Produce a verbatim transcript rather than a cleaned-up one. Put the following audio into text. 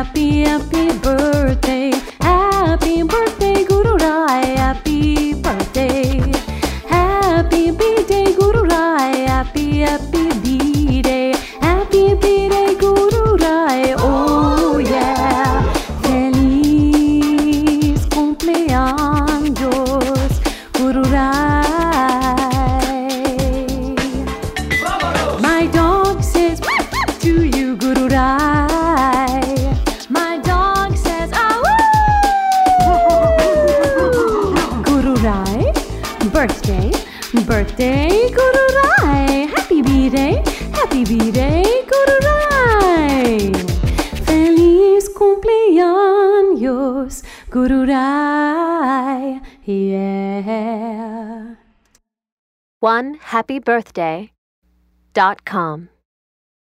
Happy, happy birthday. Happy birthday, Guru Rai. Happy birthday. Happy birthday, Guru Rai. Happy, happy birthday. Happy birthday, Guru Rai. Oh yeah. Feliz cumpleaños, Guru Rai. My dog says to you, Guru Rai. My dog says, ah, woo! Guru Rai, birthday, birthday, Guru Rai. Happy birthday, happy birthday, Guru Rai. Feliz cumpleaños, Guru Rai. Yeah. one happy birthday dot com